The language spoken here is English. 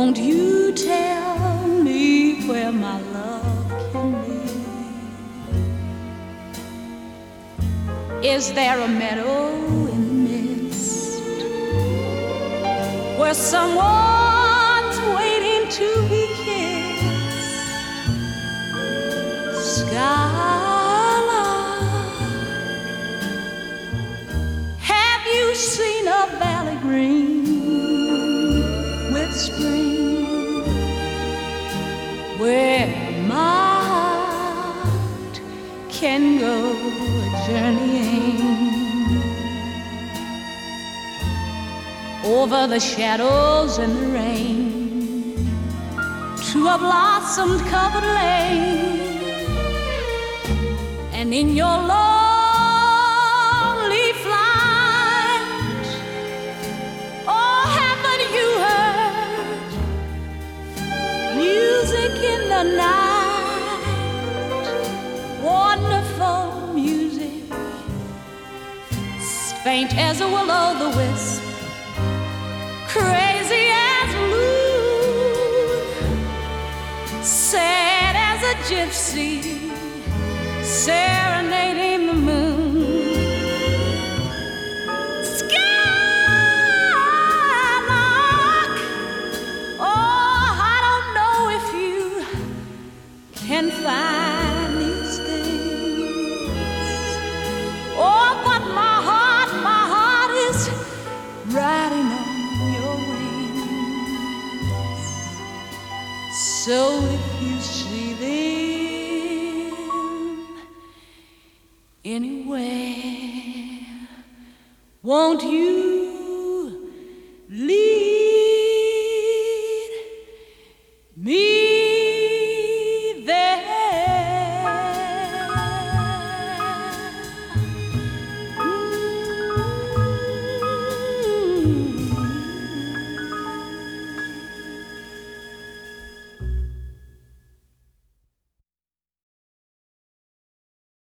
Won't you tell me where my love can be? Is there a meadow in the mist where someone's waiting to be kissed? Skylark, have you seen a valley green with spring, where my heart can go journeying over the shadows and the rain to a blossom-covered lane? And in your lonely flight, oh, haven't you heard music in the night? Wonderful music, faint as a will-o'-the-wisp, crazy as blue, sad as a gypsy serenading the moon. Skylark, oh, I don't know if you can find these things. Oh, but my heart is riding on your wings. So if you see them anywhere, won't you